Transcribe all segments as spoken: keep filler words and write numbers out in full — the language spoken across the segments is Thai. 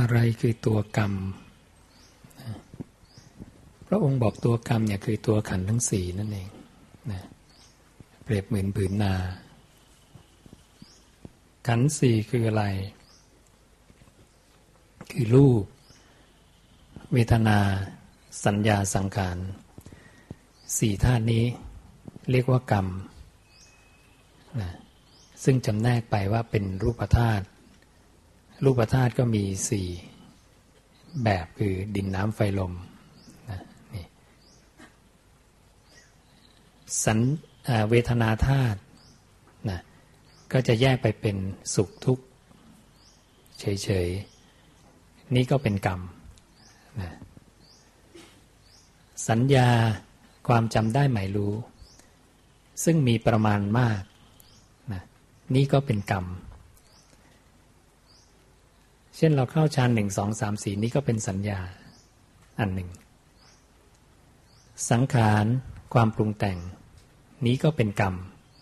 อะไรคือตัวกรรมพระองค์บอกตัวกรรมเนี่ยคือตัวขันธ์ทั้งสี่นั่นเองนะเปรียบเหมือนผืนนาขันธ์สี่คืออะไรคือรูปเวทนาสัญญาสังขารสี่ธาตุนี้เรียกว่ากรรมนะซึ่งจำแนกไปว่าเป็นรูปธาตุรูปธาตุก็มีสี่แบบคือดินน้ำไฟลมนะนี่สัญเวทนาธาตุนะก็จะแยกไปเป็นสุขทุกข์เฉยๆนี่ก็เป็นกรรมนะสัญญาความจำได้หมายรู้ซึ่งมีประมาณมากนะนี่ก็เป็นกรรมเช่นเราเข้าฌานหนึ่งสองสามสี่นี่ก็เป็นสัญญาอันหนึ่งสังขารความปรุงแต่งนี้ก็เป็นกรรม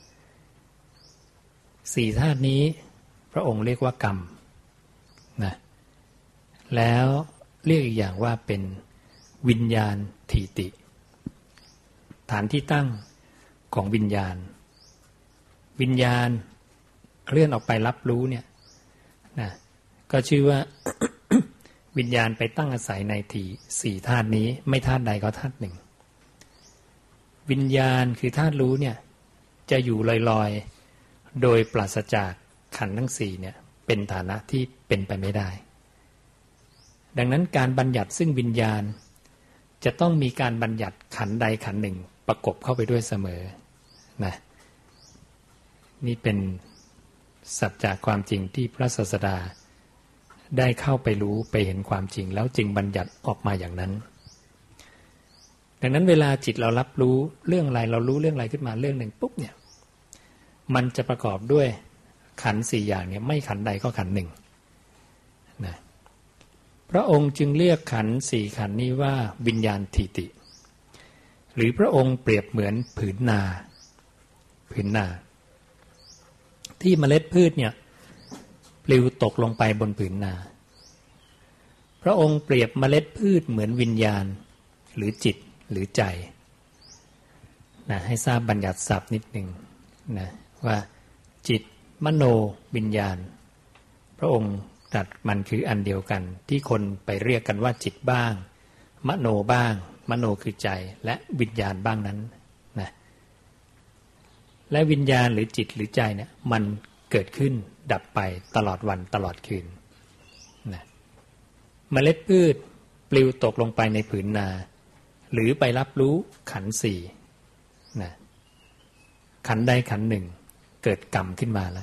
สี่ธาตุนี้พระองค์เรียกว่ากรรมนะแล้วเรียกอีกอย่างว่าเป็นวิญญาณถีติฐานที่ตั้งของวิญญาณวิญญาณเคลื่อนออกไปรับรู้เนี่ยนะก็ชื่อว่า วิญญาณไปตั้งอาศัยในที่สี่ธาตุนี้ไม่ธาตุใดก็ธาตุหนึ่งวิญญาณคือธาตุรู้เนี่ยจะอยู่ลอยๆโดยปราศจากขันธ์ทั้งสี่เนี่ยเป็นฐานะที่เป็นไปไม่ได้ดังนั้นการบัญญัติซึ่งวิญญาณจะต้องมีการบัญญัติขันธ์ใดขันธ์หนึ่งประกบเข้าไปด้วยเสมอนะนี่เป็นสัจจะความจริงที่พระศาสดาได้เข้าไปรู้ไปเห็นความจริงแล้วจึงบัญญัติออกมาอย่างนั้นดังนั้นเวลาจิตเรารับรู้เรื่องอะไรเรารู้เรื่องอะไรขึ้นมาเรื่องหนึ่งปุ๊บเนี่ยมันจะประกอบด้วยขันธ์สี่อย่างเนี่ยไม่ขันธ์ใดก็ขันธ์หนึ่งนะพระองค์จึงเรียกขันธ์สี่ขันธ์นี้ว่าวิญญาณถีติหรือพระองค์เปรียบเหมือนผืนนาผืนนาที่เมล็ดพืชเนี่ยปลิวตกลงไปบนผืนนาพระองค์เปรียบเมล็ดพืชเหมือนวิญญาณหรือจิตหรือใจนะให้ทราบบัญญัติศัพท์นิดหนึ่งนะว่าจิตมโนวิญญาณพระองค์ตรัสมันคืออันเดียวกันที่คนไปเรียกกันว่าจิตบ้างมโนบ้างมโนคือใจและวิญญาณบ้างนั้นนะและวิญญาณหรือจิตหรือใจเนี่ยมันเกิดขึ้นดับไปตลอดวันตลอดคืนนะเมล็ดพืชปลิวตกลงไปในผืนนาหรือไปรับรู้ขันธ์สี่นะขันธ์ใดขันธ์หนึ่งเกิดกรรมขึ้นมาแล้ว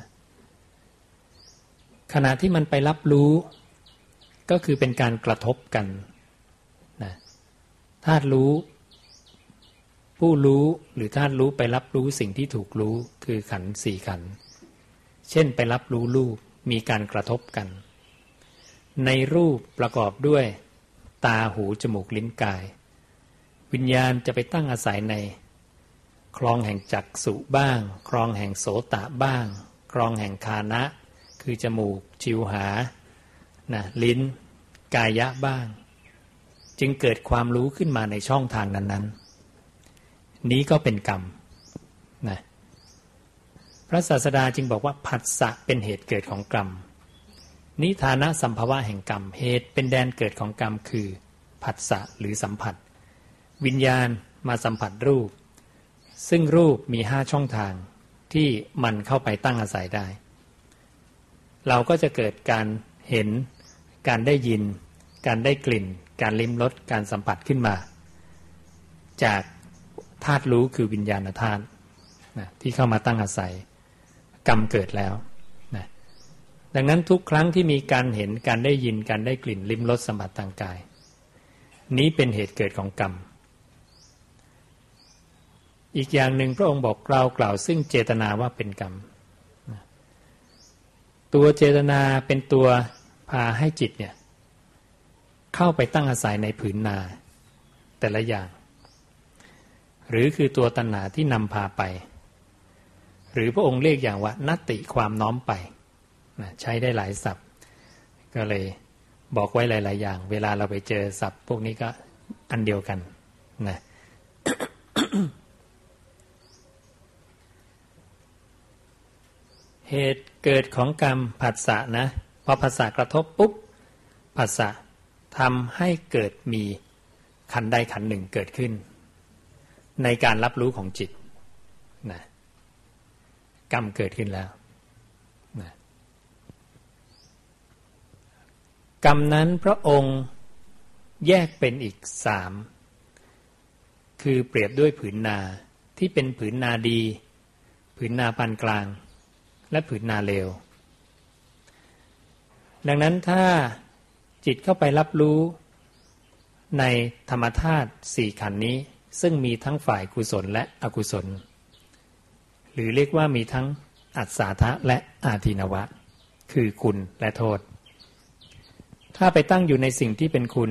ขณะที่มันไปรับรู้ก็คือเป็นการกระทบกันนะธาตุรู้ผู้รู้หรือธาตุรู้ไปรับรู้สิ่งที่ถูกรู้คือขันธ์สี่ขันธ์เช่นไปรับรู้รูปมีการกระทบกันในรูปประกอบด้วยตาหูจมูกลิ้นกายวิญญาณจะไปตั้งอาศัยในคลองแห่งจักษุบ้างคลองแห่งโสตะบ้างคลองแห่งคานะคือจมูกชิวหานะลิ้นกายะบ้างจึงเกิดความรู้ขึ้นมาในช่องทางนั้นๆนี้ก็เป็นกรรมนะพระศาสดาจึงบอกว่าผัสสะเป็นเหตุเกิดของกรรมนิทานะสัมภวะแห่งกรรมเหตุเป็นแดนเกิดของกรรมคือผัสสะหรือสัมผัสวิญญาณมาสัมผัสรูปซึ่งรูปมีห้าช่องทางที่มันเข้าไปตั้งอาศัยได้เราก็จะเกิดการเห็นการได้ยินการได้กลิ่นการลิ้มรสการสัมผัสขึ้นมาจากธาตุรู้คือวิญญาณธาตุนะที่เข้ามาตั้งอาศัยกรรมเกิดแล้วนะดังนั้นทุกครั้งที่มีการเห็นการได้ยินการได้กลิ่นลิ้มรสสัมผัสทางกายนี้เป็นเหตุเกิดของกรรมอีกอย่างหนึ่งพระองค์บอกเรากล่าวซึ่งเจตนาว่าเป็นกรรมตัวเจตนาเป็นตัวพาให้จิตเนี่ยเข้าไปตั้งอาศัยในผืนนาแต่ละอย่างหรือคือตัวตัณหาที่นำพาไปหรือพระองค์เรียกอย่างว่านัตติความน้อมไปนะใช้ได้หลายศัพท์ก็เลยบอกไว้หลายๆอย่างเวลาเราไปเจอศัพท์พวกนี้ก็อันเดียวกันนะ เหตุเกิดของกรรมผัสสะนะพอผัสสะกระทบปุ๊บผัสสะทำให้เกิดมีขันธ์ใดขันธ์หนึ่งเกิดขึ้นในการรับรู้ของจิตนะกรรมเกิดขึ้นแล้วนะกรรมนั้นพระองค์แยกเป็นอีกสามคือเปรียบด้วยผืนนาที่เป็นผืนนาดีผืนนาปานกลางและผืนนาเลวดังนั้นถ้าจิตเข้าไปรับรู้ในธรรมธาตุสี่ขันธ์นี้ซึ่งมีทั้งฝ่ายกุศลและอกุศลหรือเรียกว่ามีทั้งอัศาทะและอาทินวะคือคุณและโทษถ้าไปตั้งอยู่ในสิ่งที่เป็นคุณ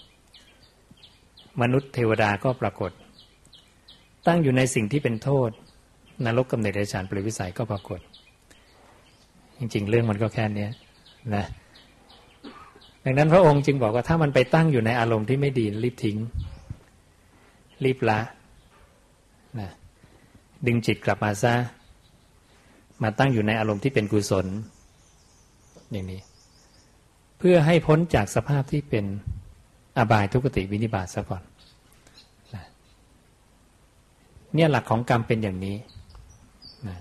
มนุษย์เทวดาก็ปรากฏตั้งอยู่ในสิ่งที่เป็นโทษนรกกำเนิดเดรัจฉานเปรตวิสัยก็ปรากฏจริงๆเรื่องมันก็แค่นี้นะดังนั้นพระองค์จึงบอกว่าถ้ามันไปตั้งอยู่ในอารมณ์ที่ไม่ดีรีบทิ้งรีบละนะดึงจิตกลับมาซะมาตั้งอยู่ในอารมณ์ที่เป็นกุศลอย่างนี้เพื่อให้พ้นจากสภาพที่เป็นอบายทุกขติวินิบาตซะก่อนนะเนี่ยหลักของกรรมเป็นอย่างนี้นะ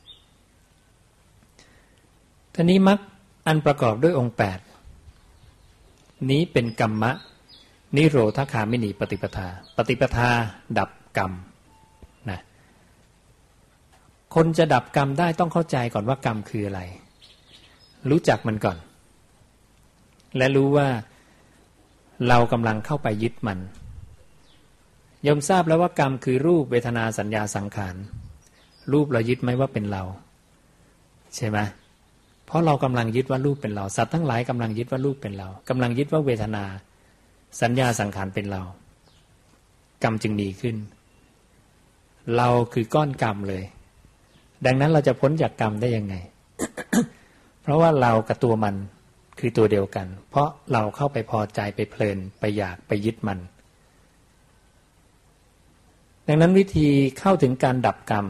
ทีนี้มรรคอันประกอบด้วยองค์แปดนี้เป็นกรรมะนิโรธคามินีปฏิปทาปฏิปทาดับกรรมนะคนจะดับกรรมได้ต้องเข้าใจก่อนว่ากรรมคืออะไรรู้จักมันก่อนและรู้ว่าเรากำลังเข้าไปยึดมันยมทราบแล้วว่ากรรมคือรูปเวทนาสัญญาสังขารรูปเรายึดไหมว่าเป็นเราใช่ไหมเพราะเรากำลังยึดว่ารูปเป็นเราสัตว์ทั้งหลายกำลังยึดว่ารูปเป็นเรากำลังยึดว่าเวทนาสัญญาสังขารเป็นเรากรรมจึงมีขึ้นเราคือก้อนกรรมเลยดังนั้นเราจะพ้นจากกรรมได้ยังไง เพราะว่าเรากับตัวมันคือตัวเดียวกันเพราะเราเข้าไปพอใจไปเพลินไปอยากไปยึดมันดังนั้นวิธีเข้าถึงการดับกรรม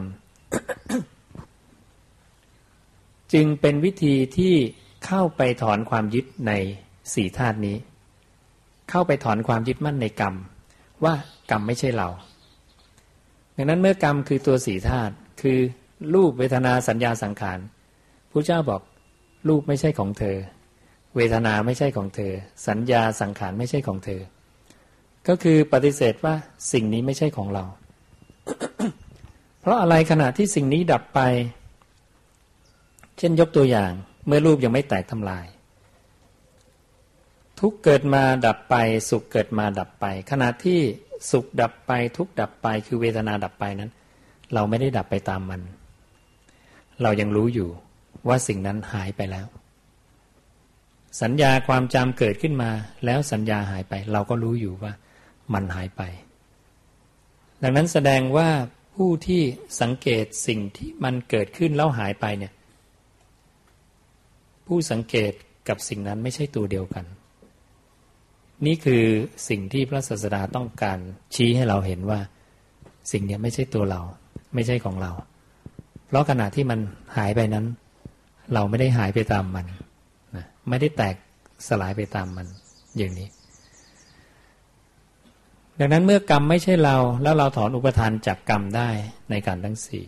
จึงเป็นวิธีที่เข้าไปถอนความยึดในสี่ธาตุนี้เข้าไปถอนความยึดมั่นในกรรมว่ากรรมไม่ใช่เราดังนั้นเมื่อกรรมคือตัวสี่ธาตุคือรูปเวทนาสัญญาสังขารพระเจ้าบอกรูปไม่ใช่ของเธอเวทนาไม่ใช่ของเธอสัญญาสังขารไม่ใช่ของเธอก็คือปฏิเสธว่าสิ่งนี้ไม่ใช่ของเรา เพราะอะไรขณะที่สิ่งนี้ดับไปเช่นยกตัวอย่างเมื่อรูปยังไม่แตกทำลายทุกข์เกิดมาดับไปสุขเกิดมาดับไปขณะที่สุขดับไปทุกข์ดับไปคือเวทนาดับไปนั้นเราไม่ได้ดับไปตามมันเรายังรู้อยู่ว่าสิ่งนั้นหายไปแล้วสัญญาความจำเกิดขึ้นมาแล้วสัญญาหายไปเราก็รู้อยู่ว่ามันหายไปดังนั้นแสดงว่าผู้ที่สังเกตสิ่งที่มันเกิดขึ้นแล้วหายไปเนี่ยผู้สังเกตกับสิ่งนั้นไม่ใช่ตัวเดียวกันนี่คือสิ่งที่พระศาสดาต้องการชี้ให้เราเห็นว่าสิ่งนี้ไม่ใช่ตัวเราไม่ใช่ของเราเพราะขณะที่มันหายไปนั้นเราไม่ได้หายไปตามมันนะไม่ได้แตกสลายไปตามมันอย่างนี้ดังนั้นเมื่อกรรมไม่ใช่เราแล้วเราถอนอุปทานจากกรรมได้ในการทั้งสี่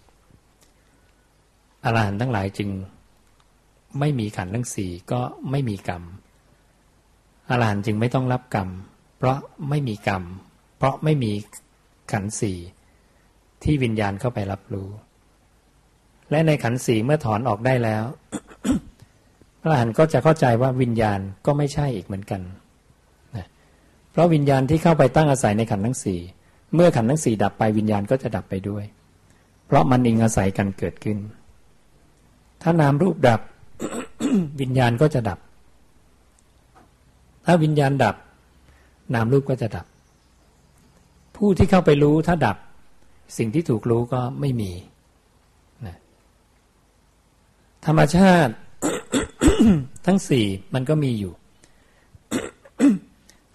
อรหันต์ทั้งหลายจึงไม่มีขันธ์ทั้งสี่ก็ไม่มีกรรมอรหันต์จึงไม่ต้องรับกรรมเพราะไม่มีกรรมเพราะไม่มีขันธ์สี่ที่วิญญาณเข้าไปรับรู้และในขันธ์สี่เมื่อถอนออกได้แล้ว อรหันต์ก็จะเข้าใจว่าวิญญาณก็ไม่ใช่อีกเหมือนกันนะเพราะวิญญาณที่เข้าไปตั้งอาศัยในขันธ์ทั้งสี่เมื่อขันธ์ทั้งสี่ดับไปวิญญาณก็จะดับไปด้วยเพราะมันอิงอาศัยกันเกิดขึ้นถ้านามรูปดับ วิญญาณก็จะดับถ้าวิญญาณดับนามรูปก็จะดับผู้ที่เข้าไปรู้ถ้าดับสิ่งที่ถูกรู้ก็ไม่มีนะธรรมชาติ ทั้งสี่มันก็มีอยู่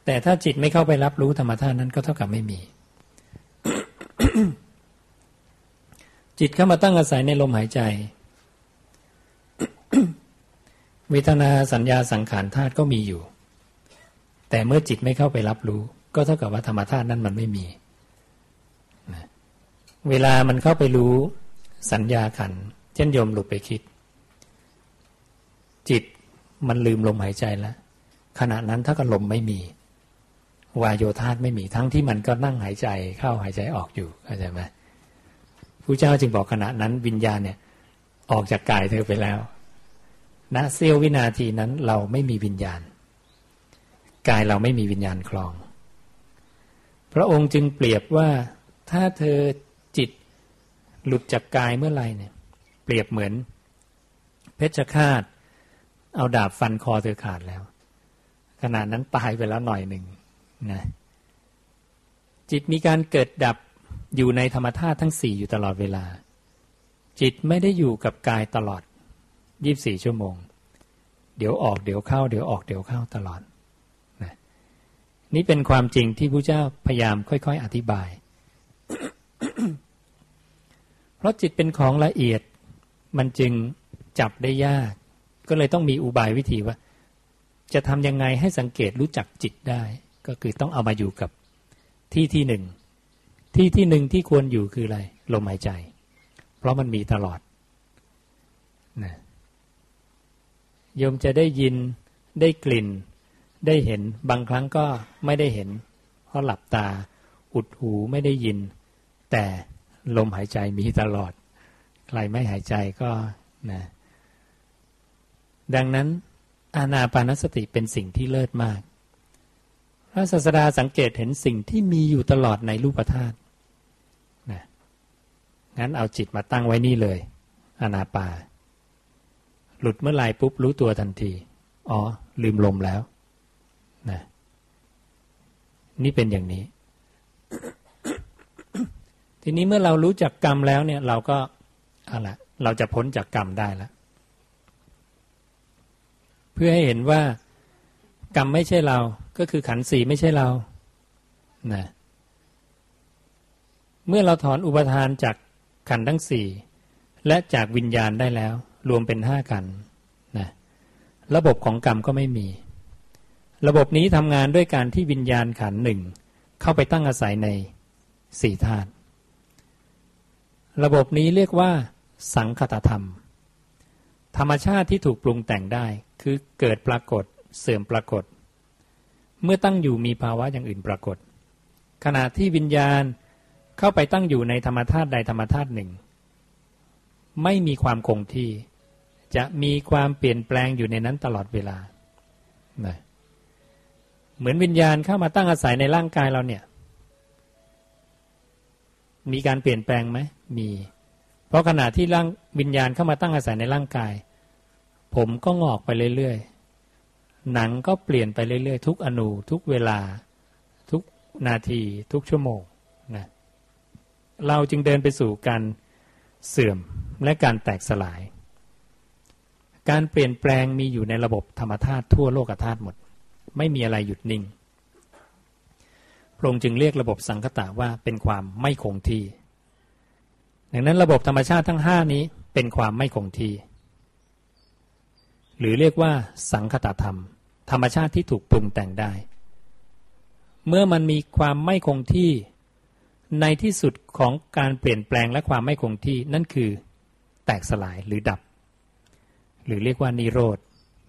แต่ถ้าจิตไม่เข้าไปรับรู้ธรรมธาตุนั้นก็เท่ากับไม่มี จิตเข้ามาตั้งอาศัยในลมหายใจ เวทนาสัญญาสังขารธาตุก็มีอยู่แต่เมื่อจิตไม่เข้าไปรับรู้ก็เท่ากับว่าธรรมธาตุนั้นมันไม่มีนะเวลามันเข้าไปรู้สัญญาขันธ์เช่นโยมหลุดไปคิดจิตมันลืมลมหายใจแล้วขณะนั้นถ้ากับลมไม่มีวายโยธาตุไม่มีทั้งที่มันก็นั่งหายใจเข้าหายใจออกอยู่เข้าใจไหมพระเจ้าจึงบอกขณะนั้นวิญญาณเนี่ยออกจากกายเธอไปแล้วณเสี้ยววินาทีนั้นเราไม่มีวิญญาณกายเราไม่มีวิญญาณครองพระองค์จึงเปรียบว่าถ้าเธอจิตหลุดจากกายเมื่อไรเนี่ยเปรียบเหมือนเพชฌฆาตเอาดาบฟันคอเธอขาดแล้วขณะนั้นตายไปแล้วหน่อยหนึ่งนะจิตมีการเกิดดับอยู่ในธรรมธาตุทั้งสี่อยู่ตลอดเวลาจิตไม่ได้อยู่กับกายตลอดยี่สิบสี่ชั่วโมงเดี๋ยวออกเดี๋ยวเข้าเดี๋ยวออกเดี๋ยวเข้าตลอดนะนี่เป็นความจริงที่พระเจ้าพยายามค่อยๆอธิบาย เพราะจิตเป็นของละเอียดมันจึงจับได้ยากก็เลยต้องมีอุบายวิธีว่าจะทำยังไงให้สังเกตรู้จักจิตได้ก็คือต้องเอามาอยู่กับที่ที่หนึ่งที่ที่หนึ่งที่ควรอยู่คืออะไรลมหายใจเพราะมันมีตลอดนะโยมจะได้ยินได้กลิ่นได้เห็นบางครั้งก็ไม่ได้เห็นเพราะหลับตาอุดหูไม่ได้ยินแต่ลมหายใจมีตลอดใครไม่หายใจก็นะดังนั้นอานาปานสติเป็นสิ่งที่เลิศมากพระศาสดาสังเกตเห็นสิ่งที่มีอยู่ตลอดในรูปธาตุนะงั้นเอาจิตมาตั้งไว้นี่เลยอานาปาหลุดเมื่อไหร่ปุ๊บรู้ตัวทันทีอ๋อลืมลมแล้วนะนี่เป็นอย่างนี้ ทีนี้เมื่อเรารู้จักกรรมแล้วเนี่ยเราก็เอาละเราจะพ้นจากกรรมได้แล้วเพื่อให้เห็นว่ากรรมไม่ใช่เราก็คือขันธ์สี่ไม่ใช่เรานะเมื่อเราถอนอุปทานจากขันธ์ทั้งสี่และจากวิญญาณได้แล้วรวมเป็นห้าขันธ์นะระบบของกรรมก็ไม่มีระบบนี้ทำงานด้วยการที่วิญญาณขันธ์หนึ่งเข้าไปตั้งอาศัยในสี่ธาตุระบบนี้เรียกว่าสังคตธรรมธรรมชาติที่ถูกปรุงแต่งได้คือเกิดปรากฏเสื่อมปรากฏเมื่อตั้งอยู่มีภาวะอย่างอื่นปรากฏขณะที่วิญญาณเข้าไปตั้งอยู่ในธรรมธาตุใดธรรมธาตุหนึ่งไม่มีความคงที่จะมีความเปลี่ยนแปลงอยู่ในนั้นตลอดเวลานะเหมือนวิญญาณเข้ามาตั้งอาศัยในร่างกายเราเนี่ยมีการเปลี่ยนแปลงไหมมีเพราะขณะที่ร่างวิญญาณเข้ามาตั้งอาศัยในร่างกายผมก็งอกไปเรื่อยๆหนังก็เปลี่ยนไปเรื่อยๆทุกอนูทุกเวลาทุกนาทีทุกชั่วโมงนะเราจึงเดินไปสู่การเสื่อมและการแตกสลายการเปลี่ยนแปลงมีอยู่ในระบบธรรมธาตุทั่วโลกธาตุหมดไม่มีอะไรหยุดนิ่งพระองค์จึงเรียกระบบสังคตะว่าเป็นความไม่คงที่ดังนั้นระบบธรรมชาติทั้งห้านี้เป็นความไม่คงที่หรือเรียกว่าสังคตธรรมธรรมชาติที่ถูกปรุงแต่งได้เมื่อมันมีความไม่คงที่ในที่สุดของการเปลี่ยนแปลงและความไม่คงที่นั่นคือแตกสลายหรือดับหรือเรียกว่านิโรธ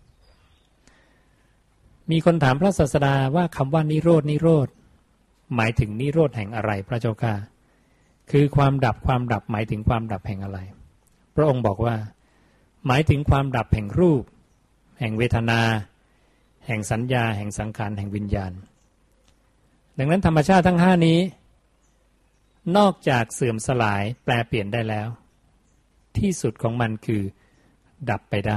มีคนถามพระศาสดาว่าคำว่านิโรธนิโรธหมายถึงนิโรธแห่งอะไรพระเจ้าค่ะคือความดับความดับหมายถึงความดับแห่งอะไรพระองค์บอกว่าหมายถึงความดับแห่งรูปแห่งเวทนาแห่งสัญญาแห่งสังขารแห่งวิญญาณดังนั้นธรรมชาติทั้งห้านี้นอกจากเสื่อมสลายแปลเปลี่ยนได้แล้วที่สุดของมันคือดับไปได้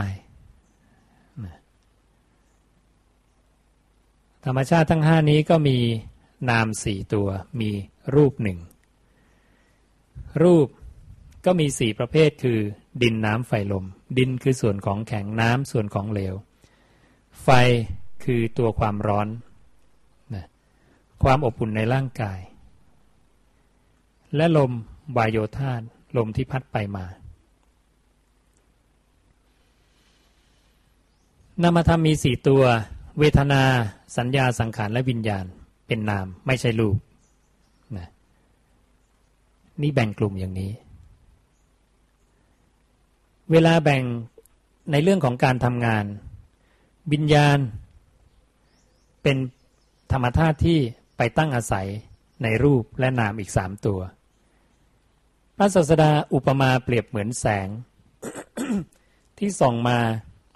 ธรรมชาติทั้งห้านี้ก็มีนามสี่ตัวมีรูปหนึ่งรูปก็มีสี่ประเภทคือดินน้ำไฟลมดินคือส่วนของแข็งน้ำส่วนของเหลวไฟคือตัวความร้อนความอบอุ่นในร่างกายและลมวายโยธาลมที่พัดไปมานามธรรมมีสี่ตัวเวทนาสัญญาสังขารและวิญญาณเป็นนามไม่ใช่รูปนะนี่แบ่งกลุ่มอย่างนี้เวลาแบ่งในเรื่องของการทำงานวิญญาณเป็นธรรมธาตุที่ไปตั้งอาศัยในรูปและนามอีกสามตัวพระศาสดาอุปมาเปรียบเหมือนแสง ที่ส่องมา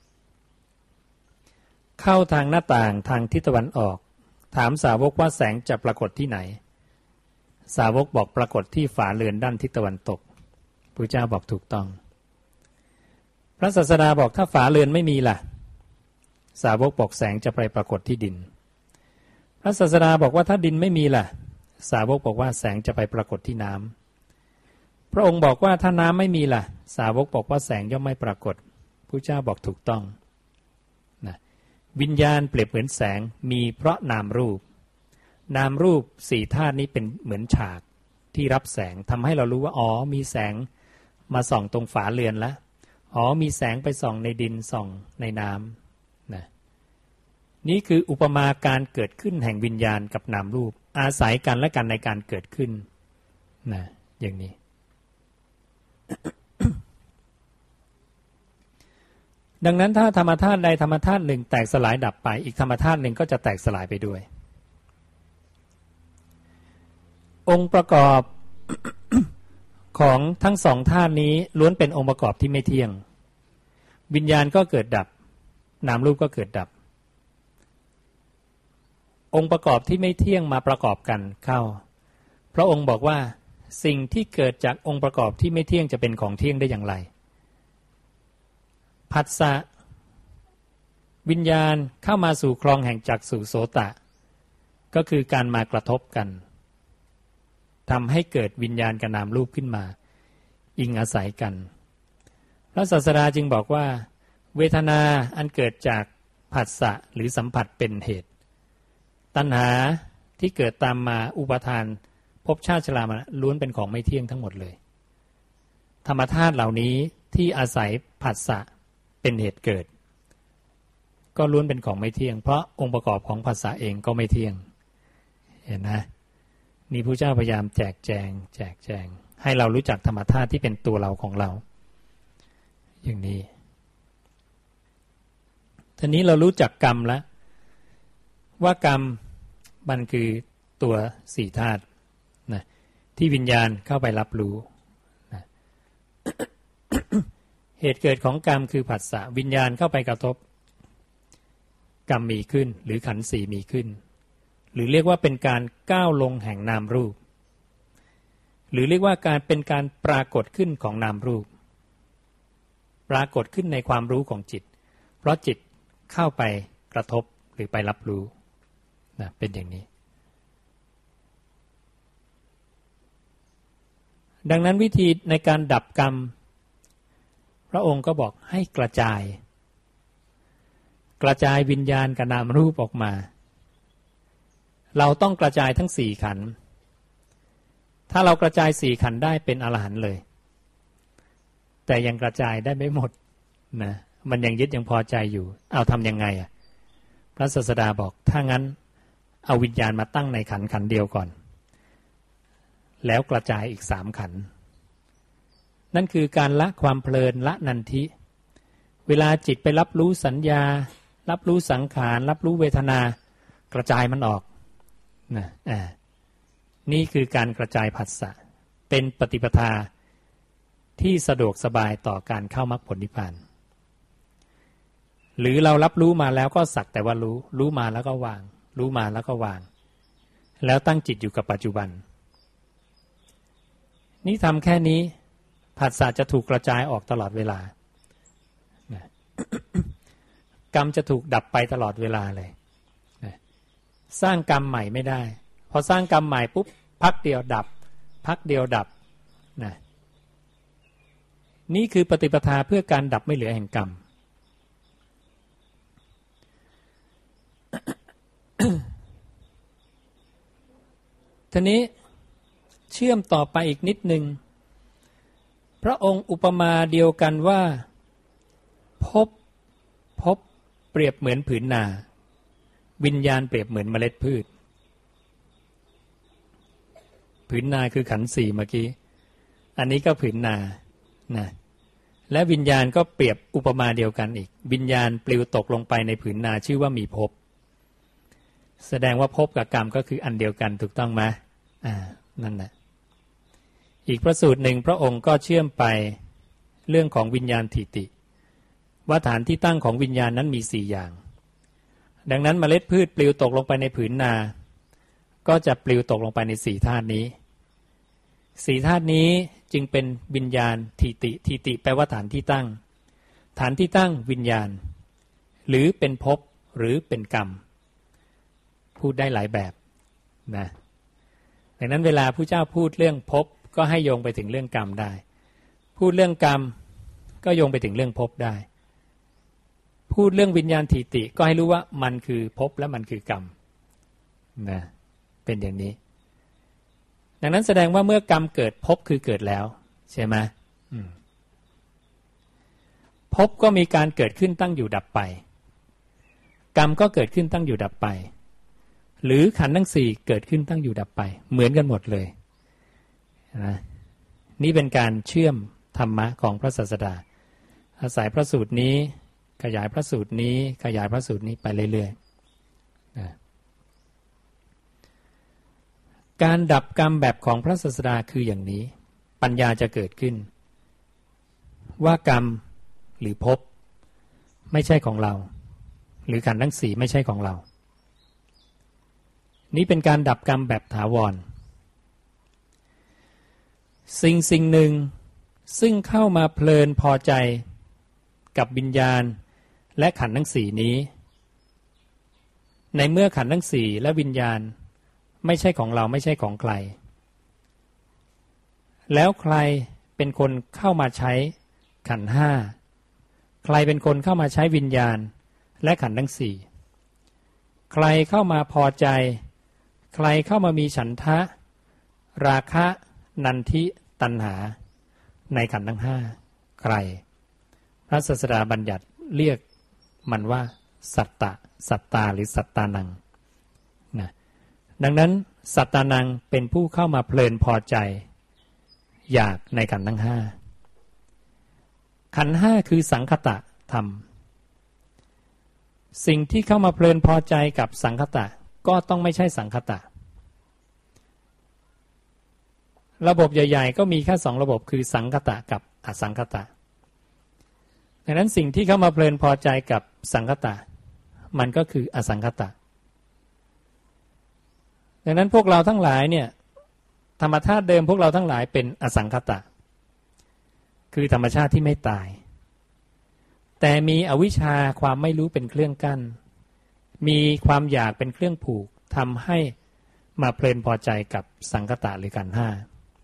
เข้าทางหน้าต่างทางทิศตะวันออกถามสาวกว่าแสงจะปรากฏที่ไหนสาวกบอกปรากฏที่ฝาเรือนด้านทิศตะวันตกพระเจ้าบอกถูกต้องพระศาสดาบอกถ้าฝาเรือนไม่มีล่ะสาวกบอกแสงจะไปปรากฏที่ดินพระศาสดาบอกว่าถ้าดินไม่มีล่ะสาวกบอกว่าแสงจะไปปรากฏที่น้ำพระองค์บอกว่าถ้าน้ำไม่มีล่ะสาวกบอกว่าแสงย่อมไม่ปรากฏพระเจ้าบอกถูกต้องนะวิญญาณเปรียบเหมือนแสงมีเพราะนามรูปนามรูปสี่ธาตุนี้เป็นเหมือนฉากที่รับแสงทำให้เรารู้ว่าอ๋อมีแสงมาส่องตรงฝาเรือนแล้วอ๋อมีแสงไปส่องในดินส่องในน้ำนะนี่คืออุปมาการเกิดขึ้นแห่งวิญญาณกับนามรูปอาศัยกันและกันในการเกิดขึ้นนะอย่างนี้ ดังนั้นถ้าธรรมธาตุใดธรรมธาตุหนึ่งแตกสลายดับไปอีกธรรมธาตุหนึ่งก็จะแตกสลายไปด้วย องค์ประกอบ ของทั้งสองธาตุนี้ล้วนเป็นองค์ประกอบที่ไม่เที่ยงวิญญาณก็เกิดดับนามรูปก็เกิดดับองค์ประกอบที่ไม่เที่ยงมาประกอบกันเข้าพระองค์บอกว่าสิ่งที่เกิดจากองค์ประกอบที่ไม่เที่ยงจะเป็นของเที่ยงได้อย่างไรผัสสะวิญญาณเข้ามาสู่คลองแห่งจักษุโสตะก็คือการมากระทบกันทำให้เกิดวิญญาณกับนามรูปขึ้นมาอิงอาศัยกันพระศาสดาจึงบอกว่าเวทนาอันเกิดจากผัสสะหรือสัมผัสเป็นเหตุตัณหาที่เกิดตามมาอุปาทานภพชาติชรามาล้วนเป็นของไม่เที่ยงทั้งหมดเลยธรรมธาตุเหล่านี้ที่อาศัยผัสสะเป็นเหตุเกิดก็ล้วนเป็นของไม่เที่ยงเพราะองค์ประกอบของผัสสะเองก็ไม่เที่ยงเห็นนะนี่พระเจ้าพยายามแจกแจงแจกแจงให้เรารู้จักธรรมธาตุที่เป็นตัวเราของเราอย่างนี้ทีนี้เรารู้จักกรรมแล้วว่ากรรมมันคือตัวสี่ธาตุนะที่วิญญาณเข้าไปรับรู้นะ เหตุเกิดของกรรมคือผัสสะวิญญาณเข้าไปกระทบกรรมมีขึ้นหรือขันธ์สี่มีขึ้นหรือเรียกว่าเป็นการก้าวลงแห่งนามรูปหรือเรียกว่าการเป็นการปรากฏขึ้นของนามรูปปรากฏขึ้นในความรู้ของจิตเพราะจิตเข้าไปกระทบหรือไปรับรู้นะเป็นอย่างนี้ดังนั้นวิธีในการดับกรรมพระองค์ก็บอกให้กระจายกระจายวิญญาณกับนามรูปออกมาเราต้องกระจายทั้งสี่ขันธ์ถ้าเรากระจายสี่ขันธ์ได้เป็นอรหันต์เลยแต่ยังกระจายได้ไม่หมดนะมันยังยึดยังพอใจอยู่เอาทำยังไงอ่ะพระศาสดาบอกถ้างั้นเอาวิญญาณมาตั้งในขันธ์ขันธ์เดียวก่อนแล้วกระจายอีกสามขันธ์นั่นคือการละความเพลินละนันทิเวลาจิตไปรับรู้สัญญารับรู้สังขารรับรู้เวทนากระจายมันออกนะอ่านี่คือการกระจายผัสสะเป็นปฏิปทาที่สะดวกสบายต่อการเข้ามรรคผลนิพพานหรือเรารับรู้มาแล้วก็สักแต่ว่ารู้รู้มาแล้วก็วางรู้มาแล้วก็วางแล้วตั้งจิตอยู่กับปัจจุบันนี่ทำแค่นี้ผัสสะจะถูกกระจายออกตลอดเวลา กรรมจะถูกดับไปตลอดเวลาเลยสร้างกรรมใหม่ไม่ได้พอสร้างกรรมใหม่ปุ๊บพักเดียวดับพักเดียวดับนะนี่คือปฏิปทาเพื่อการดับไม่เหลือแห่งกรรมทีนี้เชื่อมต่อไปอีกนิดหนึ่งพระองค์อุปมาเดียวกันว่าภพภพเปรียบเหมือนผืนนาวิญญาณเปรียบเหมือนเมล็ดพืชผืนนาคือขันธ์สี่เมื่อกี้อันนี้ก็ผืนนานะและวิญญาณก็เปรียบอุปมาเดียวกันอีกวิญญาณปลิวตกลงไปในผืนนาชื่อว่ามีภพแสดงว่าภพกับกรรมก็คืออันเดียวกันถูกต้องไหมอ่านั่นแหละอีกพระสูตรหนึ่งพระองค์ก็เชื่อมไปเรื่องของวิญญาณถิติว่าฐานที่ตั้งของวิญญาณนั้นมีสี่อย่างดังนั้นเมล็ดพืชปลิวตกลงไปในผืนนาก็จะปลิวตกลงไปในสี่ธาตุนี้สี่ธาตุนี้จึงเป็นวิญญาณถิติถิติแปลว่าฐานที่ตั้งฐานที่ตั้งวิญญาณหรือเป็นภพหรือเป็นกรรมพูดได้หลายแบบนะดังนั้นเวลาพระเจ้าพูดเรื่องภพก็ให้โยงไปถึงเรื่องกรรมได้พูดเรื่องกรรมก็โยงไปถึงเรื่องภพได้พูดเรื่องวิญญาณถิติก็ให้รู้ว่ามันคือภพและมันคือกรรมนะเป็นอย่างนี้ดังนั้นแสดงว่าเมื่อกรรมเกิดภพคือเกิดแล้วใช่ไหมภพก็มีการเกิดขึ้นตั้งอยู่ดับไปกรรมก็เกิดขึ้นตั้งอยู่ดับไปหรือขันธ์ทั้งสี่เกิดขึ้นตั้งอยู่ดับไปเหมือนกันหมดเลยนะนี่เป็นการเชื่อมธรรมะของพระศาสดาอาศัยพระสูตรนี้ขยายพระสูตรนี้ขยายพระสูตรนี้ไปเรื่อยๆนะการดับกรรมแบบของพระศาสดาคืออย่างนี้ปัญญาจะเกิดขึ้นว่ากรรมหรือภพไม่ใช่ของเราหรือขันธ์ทั้งสี่ไม่ใช่ของเรานี้เป็นการดับกรรมแบบถาวรสิ่งสิ่งหนึ่งซึ่งเข้ามาเพลินพอใจกับวิญญาณและขันธ์ทั้งสี่นี้ในเมื่อขันธ์ทั้งสี่และวิญญาณไม่ใช่ของเราไม่ใช่ของใครแล้วใครเป็นคนเข้ามาใช้ขันธ์ห้าใครเป็นคนเข้ามาใช้วิญญาณและขันธ์ทั้งสี่ใครเข้ามาพอใจใครเข้ามามีฉันทะราคะนันทิตัณหาในขันธ์ทั้งห้าใครพระศาสดาบัญญัติเรียกมันว่าสัตตะสัตตาหรือสัตตานังนะดังนั้นสัตตานังเป็นผู้เข้ามาเพลินพอใจอยากในขันธ์ทั้งห้าขันธ์ห้าคือสังคตะธรรมสิ่งที่เข้ามาเพลินพอใจกับสังคตะก็ต้องไม่ใช่สังคตะระบบใหญ่ๆก็มีแค่สองระบบคือสังคตะกับอสังคตะดังนั้นสิ่งที่เข้ามาเพลินพอใจกับสังคตะมันก็คืออสังคตะดังนั้นพวกเราทั้งหลายเนี่ยธรรมชาติเดิมพวกเราทั้งหลายเป็นอสังคตะคือธรรมชาติที่ไม่ตายแต่มีอวิชชาความไม่รู้เป็นเครื่องกั้นมีความอยากเป็นเครื่องผูกทำให้มาเพลินพอใจกับสังคตะหรือขันธ์ห้า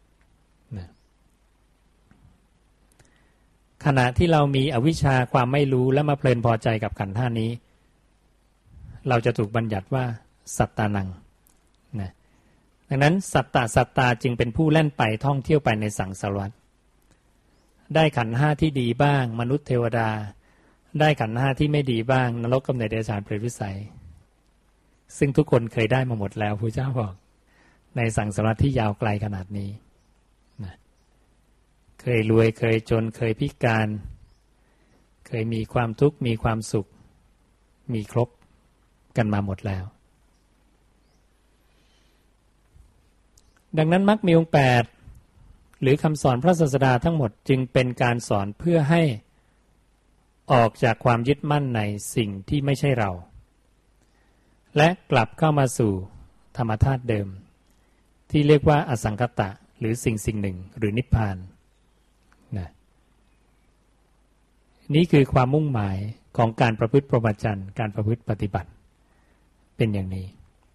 ขณะที่เรามีอวิชชาความไม่รู้และมาเพลินพอใจกับขันธ์ห้านี้เราจะถูกบัญญัติว่าสัตตานังนะดังนั้นสัตตะสัตตาจึงเป็นผู้แล่นไปท่องเที่ยวไปในสังสารวัฏได้ขันธ์ห้าที่ดีบ้างมนุษย์เทวดาได้ขันธ์ห้าที่ไม่ดีบ้างนรกกำเนิดเดรัจฉานเปรตวิสัยซึ่งทุกคนเคยได้มาหมดแล้วพระเจ้าบอกในสังสารวัฏที่ยาวไกลขนาดนี้นะเคยรวยเคยจนเคยพิการเคยมีความทุกข์มีความสุขมีครบกันมาหมดแล้วดังนั้นมรรคมีองค์แปดหรือคำสอนพระศาสดาทั้งหมดจึงเป็นการสอนเพื่อให้ออกจากความยึดมั่นในสิ่งที่ไม่ใช่เราและกลับเข้ามาสู่ธรรมธาตุเดิมที่เรียกว่าอสังคตะหรือสิ่งสิ่งหนึ่งหรือนิพพานนะนี่คือความมุ่งหมายของการประพฤติพรหมจรรย์การประพฤติปฏิบัติเป็นอย่างนี้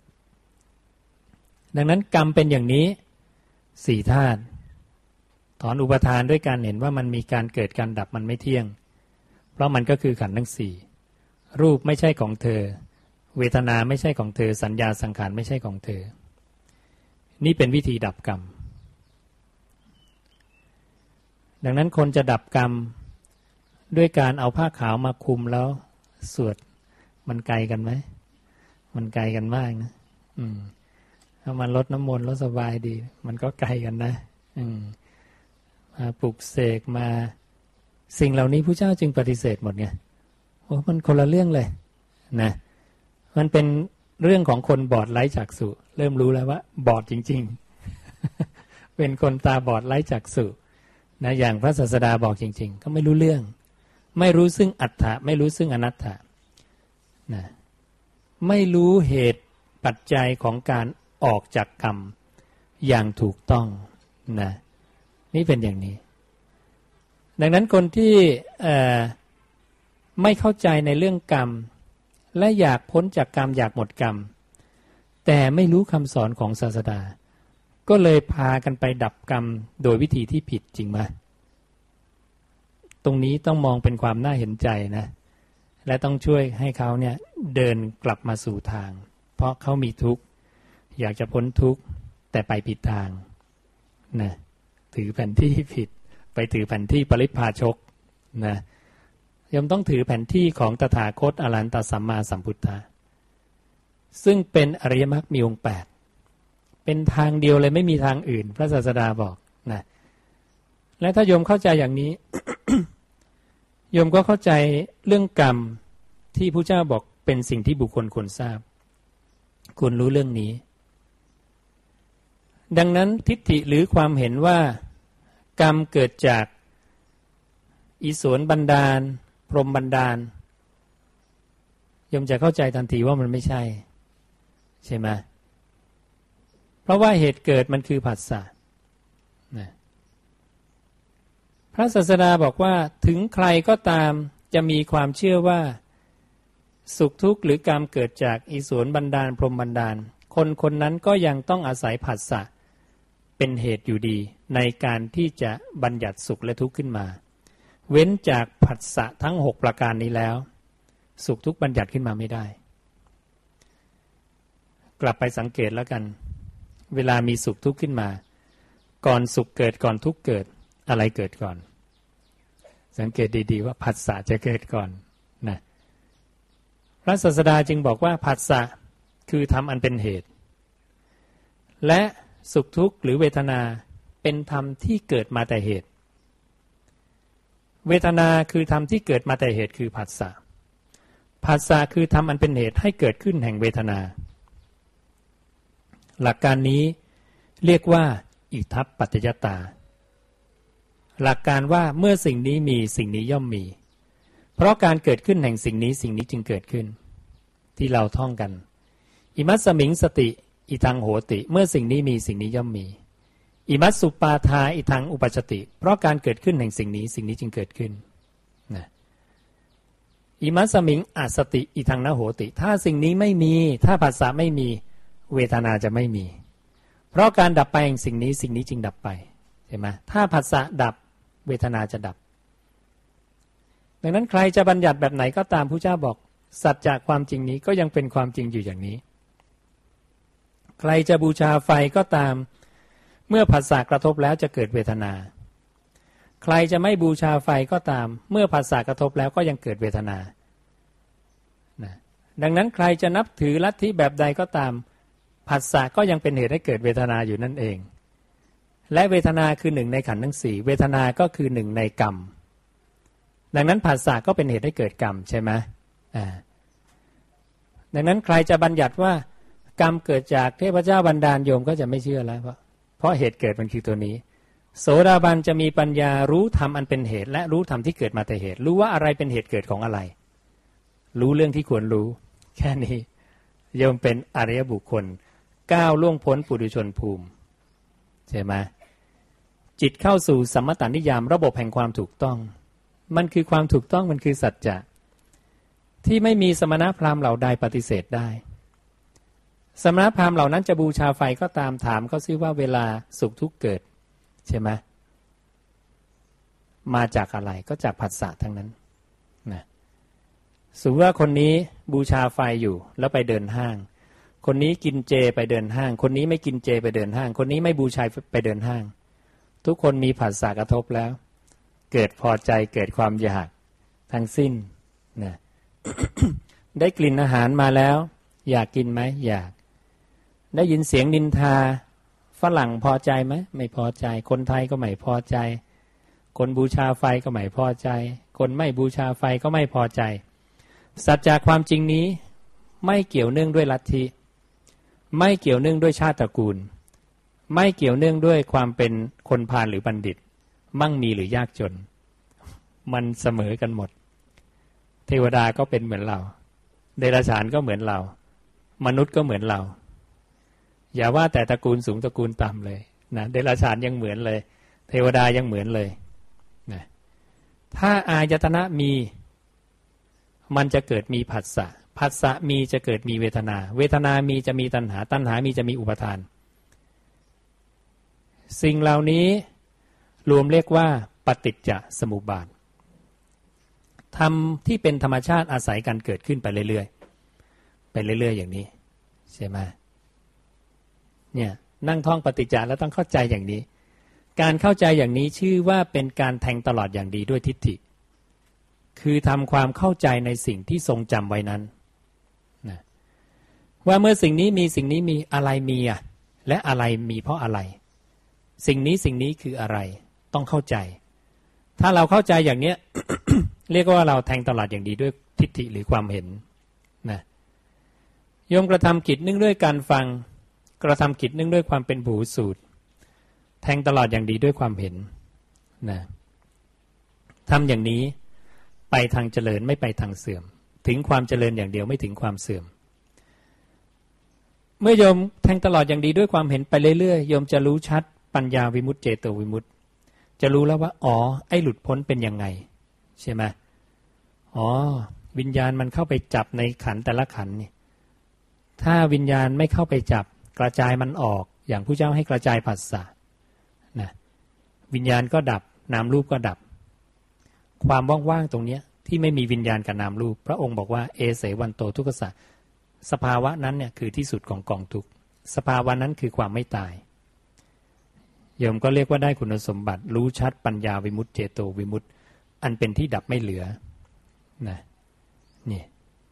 ดังนั้นกรรมเป็นอย่างนี้สี่ธาตุถอนอุปทานด้วยการเห็นว่ามันมีการเกิดการดับมันไม่เที่ยงเพราะมันก็คือขันธ์ทั้งสี่รูปไม่ใช่ของเธอเวทนาไม่ใช่ของเธอสัญญาสังขารไม่ใช่ของเธอนี่เป็นวิธีดับกรรมดังนั้นคนจะดับกรรมด้วยการเอาผ้าขาวมาคลุมแล้วสวดมันไกลกันไหมมันไกลกันมากนะอืมถ้ามันลดน้ำมนต์แล้วสบายดีมันก็ไกลกันนะอืมมาปลุกเสกมาสิ่งเหล่านี้พระเจ้าจึงปฏิเสธหมดไงโอ้มันคนละเรื่องเลยนะมันเป็นเรื่องของคนบอดไร้จักษุเริ่มรู้แล้วว่าบอดจริงๆ เป็นคนตาบอดไร้จักษุนะอย่างพระศาสดาบอกจริงๆก็ไม่รู้เรื่องไม่รู้ซึ่งอัตถะไม่รู้ซึ่งอนัตถะนะไม่รู้เหตุปัจจัยของการออกจากกรรมอย่างถูกต้องนะนี่เป็นอย่างนี้ดังนั้นคนที่ไม่เข้าใจในเรื่องกรรมและอยากพ้นจากกรรมอยากหมดกรรมแต่ไม่รู้คำสอนของศาสดาก็เลยพากันไปดับกรรมโดยวิธีที่ผิดจริงไหมตรงนี้ต้องมองเป็นความน่าเห็นใจนะและต้องช่วยให้เขาเนี่ยเดินกลับมาสู่ทางเพราะเขามีทุกข์อยากจะพ้นทุกข์แต่ไปผิดทางนะถือแผนที่ผิดไปถือแผนที่ปริพาชกนะยมต้องถือแผนที่ของตถาคตอรหันตสัมมาสัมพุทธะซึ่งเป็นอริยมรรคมีองค์แปดเป็นทางเดียวเลยไม่มีทางอื่นพระศาสดาบอกนะและถ้าโยมเข้าใจอย่างนี้ โยมก็เข้าใจเรื่องกรรมที่พระเจ้าบอกเป็นสิ่งที่บุคคลควรทราบควรรู้เรื่องนี้ดังนั้นทิฏฐิหรือความเห็นว่ากรรมเกิดจากอิศวรบันดาลพรหมบันดาลโยมจะเข้าใจทันทีว่ามันไม่ใช่ใช่ไหมเพราะว่าเหตุเกิดมันคือผัสสะนะพระศาสดาบอกว่าถึงใครก็ตามจะมีความเชื่อว่าสุขทุกข์หรือกรรมเกิดจากอิศวรบันดาลพรหมบันดาลคนคนนั้นก็ยังต้องอาศัยผัสสะเป็นเหตุอยู่ดีในการที่จะบัญญัติสุขและทุกข์ขึ้นมาเว้นจากผัสสะทั้งหกประการนี้แล้วสุขทุกข์บัญญัติขึ้นมาไม่ได้กลับไปสังเกตแล้วกันเวลามีสุขทุกข์ขึ้นมาก่อนสุขเกิดก่อนทุกข์เกิดอะไรเกิดก่อนสังเกตดีๆว่าผัสสะจะเกิดก่อนนะพระศาสดาจึงบอกว่าผัสสะคือธรรมอันเป็นเหตุและสุขทุกข์หรือเวทนาเป็นธรรมที่เกิดมาแต่เหตุเวทนาคือธรรมที่เกิดมาแต่เหตุคือผัสสะผัสสะคือธรรมอันเป็นเหตุให้เกิดขึ้นแห่งเวทนาหลักการนี้เรียกว่าอิทัปปัจจยตาหลักการว่าเมื่อสิ่งนี้มีสิ่งนี้ย่อมมีเพราะการเกิดขึ้นแห่งสิ่งนี้สิ่งนี้จึงเกิดขึ้นที่เราท่องกันอิมัสสมิงสติอิทังโหติเมื่อสิ่งนี้มีสิ่งนี้ย่อมมีอิมัสสุปาทาอิทังอุปัชชติเพราะการเกิดขึ้นแห่งสิ่งนี้สิ่งนี้จึงเกิดขึ้นนะอิมัสสมิงอสติอิทังนโหติถ้าสิ่งนี้ไม่มีถ้าผัสสะไม่มีเวทนาจะไม่มีเพราะการดับไปแห่งสิ่งนี้สิ่งนี้จึงดับไปใช่ไหมถ้าผัสสะดับเวทนาจะดับดังนั้นใครจะบัญญัติแบบไหนก็ตามพระเจ้าบอกสัจจะความจริงนี้ก็ยังเป็นความจริงอยู่อย่างนี้ใครจะบูชาไฟก็ตามเมื่อผัสสะกระทบแล้วจะเกิดเวทนาใครจะไม่บูชาไฟก็ตามเมื่อผัสสะกระทบแล้วก็ยังเกิดเวทนานะดังนั้นใครจะนับถือลัทธิแบบใดก็ตามผัสสะก็ยังเป็นเหตุให้เกิดเวทนาอยู่นั่นเองและเวทนาคือหนึ่งในขันธ์ทั้งสี่เวทนาก็คือหนึ่งในกรรมดังนั้นผัสสะก็เป็นเหตุให้เกิดกรรมใช่ไหมอ่าดังนั้นใครจะบัญญัติว่ากรรมเกิดจากเทพเจ้าบันดาลโยมก็จะไม่เชื่อแล้วเพราะเพราะเหตุเกิดมันคือตัวนี้โสดาบันจะมีปัญญารู้ธรรมอันเป็นเหตุและรู้ธรรมที่เกิดมาแต่เหตุรู้ว่าอะไรเป็นเหตุเกิดของอะไรรู้เรื่องที่ควรรู้แค่นี้โยมเป็นอริยบุคคลก้าวล่วงพ้นปุถุชนภูมิใช่ไหมจิตเข้าสู่สัมมตานิยามระบบแห่งความถูกต้องมันคือความถูกต้องมันคือสัจจะที่ไม่มีสมณพราหมณ์เหล่าใดปฏิเสธได้สมณพราหมณ์เหล่านั้นจะบูชาไฟก็ตามถามเขาซิว่าเวลาสุขทุกข์เกิดใช่ไหมมาจากอะไรก็จากผัสสะทั้งนั้นนะสมมติว่าคนนี้บูชาไฟอยู่แล้วไปเดินห้างคนนี้กินเจไปเดินห้างคนนี้ไม่กินเจไปเดินห้างคนนี้ไม่บูชาไปเดินห้างทุกคนมีผัสสะกระทบแล้วเกิดพอใจเกิดความอยากทั้งสิ้นนะ ได้กลิ่นอาหารมาแล้วอยากกินไหมอยากได้ยินเสียงนินทาฝรั่งพอใจไหมไม่พอใจคนไทยก็ไม่พอใจคนบูชาไฟก็ไม่พอใจคนไม่บูชาไฟก็ไม่พอใจสัจจะความจริงนี้ไม่เกี่ยวเนื่องด้วยลัทธิไม่เกี่ยวเนื่องด้วยชาติตระกูลไม่เกี่ยวเนื่องด้วยความเป็นคนพาลหรือบัณฑิตมั่งมีหรือยากจนมันเสมอกันหมดเทวดาก็เป็นเหมือนเราเดรัจฉานก็เหมือนเรามนุษย์ก็เหมือนเราอย่าว่าแต่ตระกูลสูงตระกูลต่ำเลยนะเดรัจฉานยังเหมือนเลยเทวดายังเหมือนเลยนะถ้าอายตนะมีมันจะเกิดมีผัสสะผัสสะมีจะเกิดมีเวทนาเวทนามีจะมีตัณหาตัณหามีจะมีอุปทานสิ่งเหล่านี้รวมเรียกว่าปฏิจจสมุปบาทธรรมที่เป็นธรรมชาติอาศัยกันเกิดขึ้นไปเรื่อยๆไปเรื่อยๆอย่างนี้ใช่ไหมเนี่ยนั่งท่องปฏิจจแล้วต้องเข้าใจอย่างนี้การเข้าใจอย่างนี้ชื่อว่าเป็นการแทงตลอดอย่างดีด้วยทิฏฐิคือทำความเข้าใจในสิ่งที่ทรงจำไว้นั้นนะว่าเมื่อสิ่งนี้มีสิ่งนี้มีอะไรมีอ่ะและอะไรมีเพราะอะไรสิ่งนี้สิ่งนี้คืออะไรต้องเข้าใจถ้าเราเข้าใจอย่างเนี้ย เรียกว่าเราแทงตลอดอย่างดีด้วยทิฏฐิหรือความเห็นนะโยมกระทำกิจเนื่องด้วยการฟังกระทำกิจเนื่องด้วยความเป็นผู้สูตรแทงตลอดอย่างดีด้วยความเห็นนะทำอย่างนี้ไปทางเจริญไม่ไปทางเสื่อมถึงความเจริญอย่างเดียวไม่ถึงความเสื่อมเมื่อโยมแทงตลอดอย่างดีด้วยความเห็นไปเรื่อยๆโยมจะรู้ชัดปัญญาวิมุตติเจโตวิมุตติจะรู้แล้วว่าอ๋อไอ้หลุดพ้นเป็นยังไงใช่ไหมอ๋อวิญญาณมันเข้าไปจับในขันแต่ละขันนี่ถ้าวิญญาณไม่เข้าไปจับกระจายมันออกอย่างผู้เจ้าให้กระจายผัสสะนะวิญญาณก็ดับนามรูปก็ดับความว่างๆตรงนี้ที่ไม่มีวิญญาณกับนามรูปพระองค์บอกว่าเอเสวันโตทุกขสัจสภาวะนั้นเนี่ยคือที่สุดของกองทุกข์สภาวะนั้นคือความไม่ตายโยมก็เรียกว่าได้คุณสมบัติรู้ชัดปัญญาวิมุตติเจโตวิมุตติอันเป็นที่ดับไม่เหลือนะนี่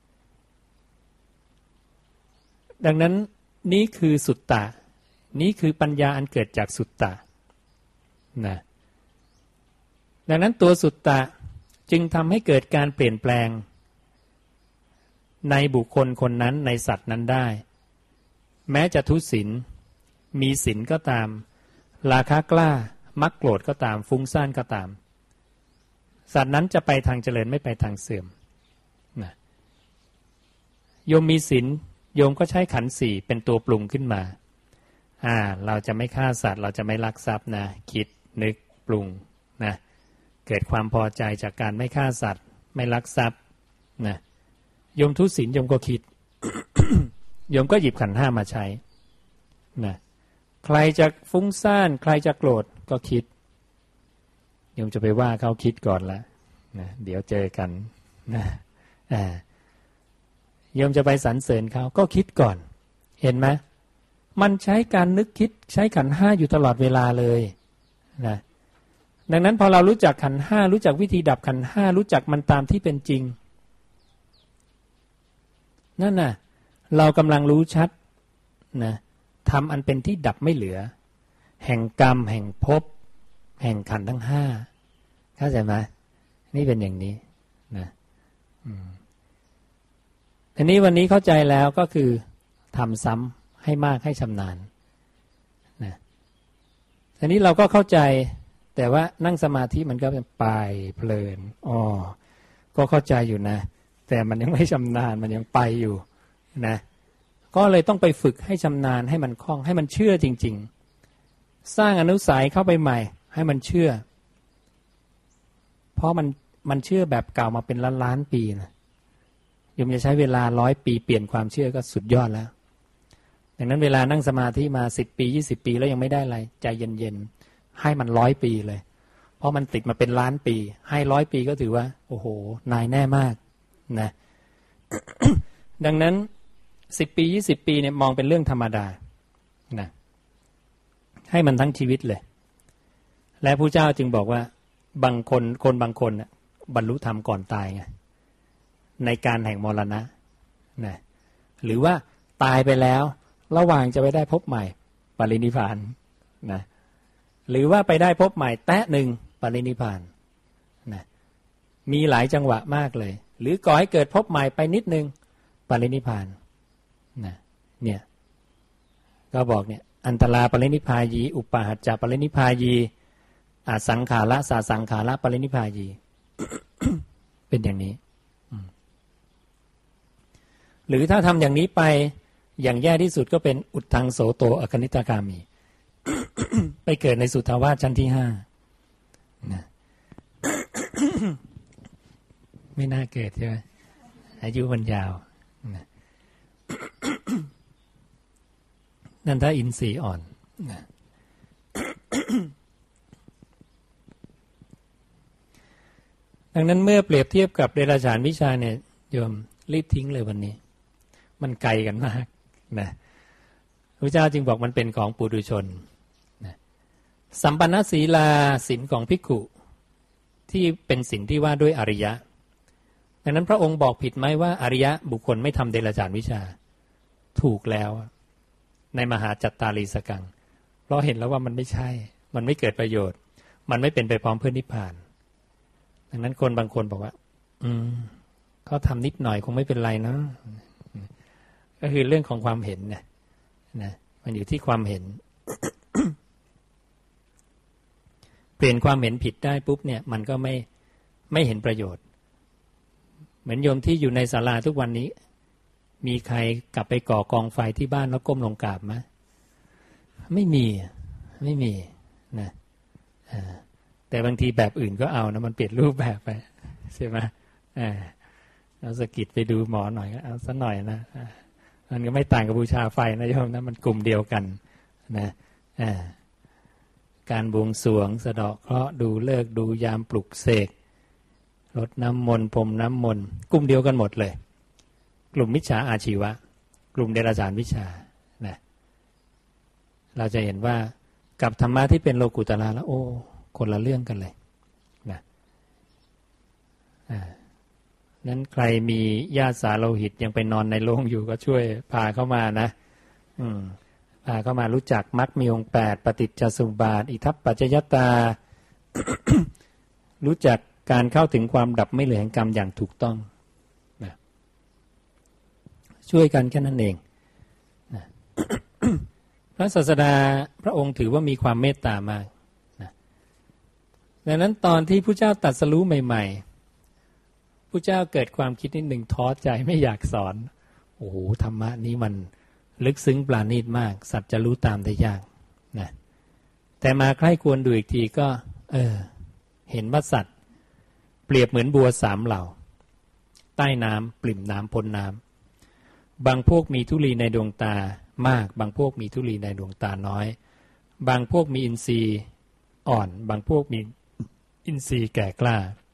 ดังนั้นนี่คือสุตตะนี่คือปัญญาอันเกิดจากสุตตะนะดังนั้นตัวสุตตะจึงทำให้เกิดการเปลี่ยนแปลงในบุคคลคนนั้นในสัตว์นั้นได้แม้จะทุศีลมีศีลก็ตามราคะกล้ามักโกรธก็ตามฟุ้งซ่านก็ตามสัตว์นั้นจะไปทางเจริญไม่ไปทางเสื่อมนะโยมมีศีลโยมก็ใช้ขันธ์สี่เป็นตัวปรุงขึ้นมาอ่าเราจะไม่ฆ่าสัตว์เราจะไม่ลักทรัพย์นะคิดนึกปรุงนะเกิดความพอใจจากการไม่ฆ่าสัตว์ไม่ลักทรัพย์นะโยมทุศีลโยมก็คิด โยมก็หยิบขันธ์ห้ามาใช้นะใครจะฟุ้งซ่านใครจะโกรธก็คิดโยมจะไปว่าเขาคิดก่อนละนะเดี๋ยวเจอกันนะอ่าโยมจะไปสรรเสริญเขาก็คิดก่อนเห็นไหมมันใช้การนึกคิดใช้ขันธ์ห้าอยู่ตลอดเวลาเลยนะดังนั้นพอเรารู้จักขันธ์ห้ารู้จักวิธีดับขันธ์ห้ารู้จักมันตามที่เป็นจริงนั่นน่ะเรากำลังรู้ชัดนะทำอันเป็นที่ดับไม่เหลือแห่งกรรมแห่งภพแห่งขันธ์ทั้งห้าเข้าใจไหมนี่เป็นอย่างนี้นะอืมอันนี้วันนี้เข้าใจแล้วก็คือทำซ้ำให้มากให้ชำนาญนะอันนี้เราก็เข้าใจแต่ว่านั่งสมาธิมันก็เป็นไปเพลินอ๋อก็เข้าใจอยู่นะแต่มันยังไม่ชำนาญมันยังไปอยู่นะก็เลยต้องไปฝึกให้ชำนาญให้มันคล่องให้มันเชื่อจริงๆสร้างอนุสัยเข้าไปใหม่ให้มันเชื่อเพราะมันมันเชื่อแบบเก่ามาเป็นล้านล้านปีนะโยมจะใช้เวลาร้อยปีเปลี่ยนความเชื่อก็สุดยอดแล้วดังนั้นเวลานั่งสมาธิมาสิบปียี่สิบปีแล้วยังไม่ได้อะไรใจเย็นๆให้มันร้อยปีเลยเพราะมันติดมาเป็นล้านปีให้ร้อยปีก็ถือว่าโอ้โหนายแน่มากนะ ดังนั้นสิบปียี่สิบปีเนี่ยมองเป็นเรื่องธรรมดานะให้มันทั้งชีวิตเลยและพระเจ้าจึงบอกว่าบางคนคนบางคนน่ะบรรลุธรรมก่อนตายไงในการแห่งมรณะนะหรือว่าตายไปแล้วระหว่างจะไปได้พบใหม่ปรินิพพานนะหรือว่าไปได้พบใหม่แตะหนึ่งปรินิพพานนะมีหลายจังหวะมากเลยหรือก่อให้เกิดพบใหม่ไปนิดนึงปรินิพพานนะเนี่ยก็บอกเนี่ยอันตราปรินิพพายีอุปาหัจจะปรินิพพายีอสังขาระสาสังขาระปรินิพพายี เป็นอย่างนี้หรือถ้าทำอย่างนี้ไปอย่างแย่ที่สุดก็เป็นอุทธังโสโตอคนิตกามี ไปเกิดในสุทธาวาสชั้นที่ห้านะ ไม่น่าเกิดใช่ไหมอายุมันยาวนะ นั่นถ้าอินทรีย์อ่อนนะ ดังนั้นเมื่อเปรียบเทียบกับเดรัจฉานวิชาเนี่ยโยมรีบทิ้งเลยวันนี้มันไกลกันมากนะพระเจ้าจึงบอกมันเป็นของปุถุชนนะสัมปันนศีลาศีลของภิกขุที่เป็นศีลที่ว่าด้วยอริยะดังนั้นพระองค์บอกผิดไหมว่าอริยะบุคคลไม่ทำเดรัจฉานวิชาถูกแล้วในมหาจัตตารีสกังเพราะเห็นแล้วว่ามันไม่ใช่มันไม่เกิดประโยชน์มันไม่เป็นไปพร้อมเพื่อนิพพานดังนั้นคนบางคนบอกว่าอืมเขาทำนิดหน่อยคงไม่เป็นไรนะก็คือเรื่องของความเห็นนะนะมันอยู่ที่ความเห็น เปลี่ยนความเห็นผิดได้ปุ๊บเนี่ยมันก็ไม่ไม่เห็นประโยชน์เหมือนโยมที่อยู่ในศาลาทุกวันนี้มีใครกลับไปก่อกองไฟที่บ้านแล้วก้มลงกราบไหมไม่มีไม่มีนะแต่บางทีแบบอื่นก็เอานะมันเปลี่ยนรูปแบบไปใช่ไหมเอาสกิดไปดูหมอหน่อยก็เอาซะหน่อยนะมันก็ไม่ต่างกับบูชาไฟนะโยมนะมันกลุ่มเดียวกันนะการบวงสรวงสะเดาะเคราะห์ดูฤกษ์ดูยามปลุกเสกรดน้ำมนต์พรมน้ำมนต์กลุ่มเดียวกันหมดเลยกลุ่มมิจฉาอาชีวะกลุ่มเดรัจฉานวิชานะเราจะเห็นว่ากับธรรมะที่เป็นโลกุตระแล้วโอ้คนละเรื่องกันเลยนะอ่านั้นใครมีญาติสาโลหิตยังไปนอนในโรงอยู่ก็ช่วยพาเข้ามานะอืมพาเข้ามารู้จักมรรคมีองค์แปดปฏิจจสมุปบาทอิทัปปัจจยตา รู้จักการเข้าถึงความดับไม่เหลือแห่งกรรมอย่างถูกต้องนะช่วยกันแค่นั้นเองนะ พระศาสดาพระองค์ถือว่ามีความเมตตามากนะดังนั้นตอนที่พระเจ้าตรัสรู้ใหม่ๆพระเจ้าเกิดความคิดนิดหนึ่งท้อใจไม่อยากสอนโอ้โหธรรมะนี้มันลึกซึ้งปราณีตมากสัตว์จะรู้ตามได้ยากนะแต่มาใคร่ควรดูอีกทีก็เออเห็นว่าสัตว์เปรียบเหมือนบัวสามเหล่าใต้น้ำปริ่มน้ำพ้นน้ำบางพวกมีธุลีในดวงตามากบางพวกมีธุลีในดวงตาน้อยบางพวกมีอินทรีย์อ่อนบางพวกมีอินทรีย์แก่กล้า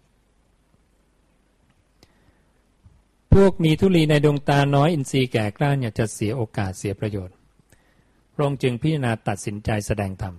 พวกมีธุลีในดวงตาน้อยอินทรีย์แก่กล้าเนี่ยจะเสียโอกาสเสียประโยชน์พระองค์จึงพิจารณาตัดสินใจแสดงธรรม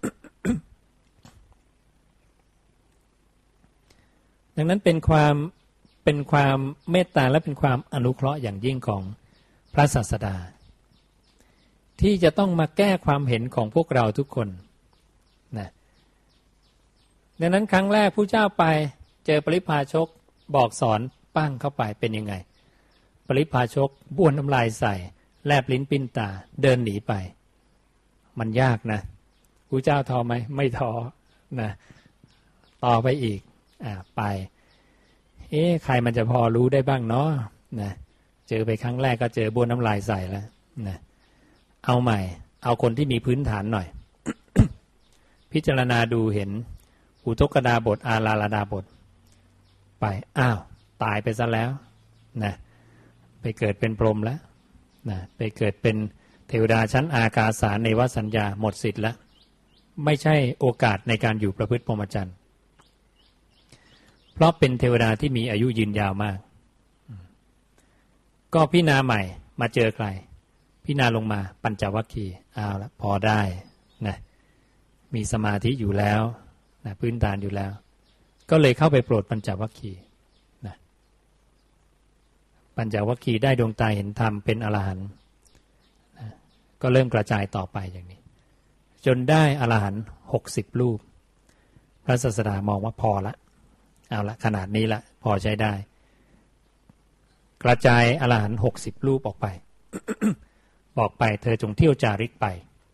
ดังนั้นเป็นความเป็นความเมตตาและเป็นความอนุเคราะห์อย่างยิ่งของพระศาสดาที่จะต้องมาแก้ความเห็นของพวกเราทุกคนนะดังนั้นครั้งแรกผู้เจ้าไปเจอปริพาชกบอกสอนปั้งเข้าไปเป็นยังไงปริพาชกบ้วนน้ำลายใส่แลบลิ้นปิ้นตาเดินหนีไปมันยากนะผู้เจ้าท้อไหมไม่ท้อนะต่อไปอีกอ่าไปเอ๊ะใครมันจะพอรู้ได้บ้างเนาะนะเจอไปครั้งแรกก็เจอบ้วนน้ำลายใส่แล้วนะเอาใหม่เอาคนที่มีพื้นฐานหน่อย พิจารณาดูเห็นอุทกดาบทอาลาลดาบทไปอ้าวตายไปซะแล้วนะไปเกิดเป็นพรหมแล้วนะไปเกิดเป็นเทวดาชั้นอากาสาเนวสัญญาหมดสิทธิ์แล้วไม่ใช่โอกาสในการอยู่ประพฤติพรหมจรรย์เพราะเป็นเทวดาที่มีอายุยืนยาวมากก็พิจารณาใหม่มาเจอใครพิจารณาลงมาปัญจวัคคีย์เอาละพอได้นะมีสมาธิอยู่แล้วนะพื้นฐานอยู่แล้วก็เลยเข้าไปโปรดปัญจวัคคีย์นะปัญจวัคคีย์ได้ดวงตาเห็นธรรมเป็นอรหันต์นะก็เริ่มกระจายต่อไปอย่างนี้จนได้อรหันต์หกสิบรูปพระศาสดามองว่าพอละเอาละขนาดนี้ละพอใช้ได้กระจายอรหันต์หกสิบรูปออกไป บอกไปเธอจงเที่ยวจาริกไป